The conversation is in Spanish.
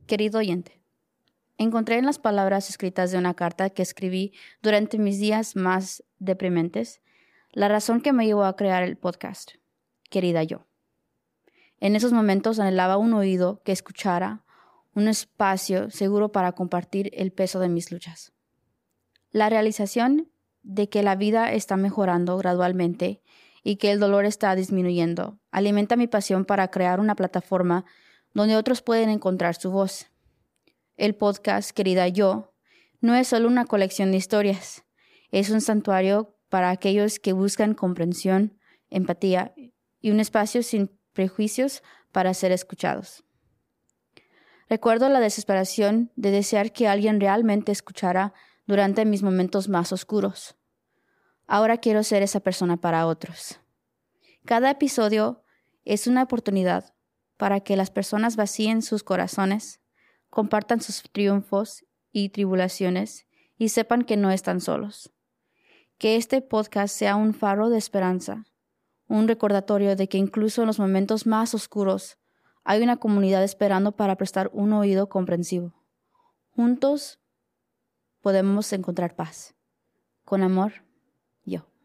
Querido oyente, encontré en las palabras escritas de una carta que escribí durante mis días más deprimentes la razón que me llevó a crear el podcast, Querida Yo. En esos momentos anhelaba un oído que escuchara, un espacio seguro para compartir el peso de mis luchas. La realización de que la vida está mejorando gradualmente y que el dolor está disminuyendo alimenta mi pasión para crear una plataforma donde otros pueden encontrar su voz. El podcast Querida Yo no es solo una colección de historias, es un santuario para aquellos que buscan comprensión, empatía y un espacio sin prejuicios para ser escuchados. Recuerdo la desesperación de desear que alguien realmente escuchara durante mis momentos más oscuros. Ahora quiero ser esa persona para otros. Cada episodio es una oportunidad para que las personas vacíen sus corazones, compartan sus triunfos y tribulaciones y sepan que no están solos. Que este podcast sea un faro de esperanza, un recordatorio de que incluso en los momentos más oscuros hay una comunidad esperando para prestar un oído comprensivo. Juntos podemos encontrar paz. Con amor, yo.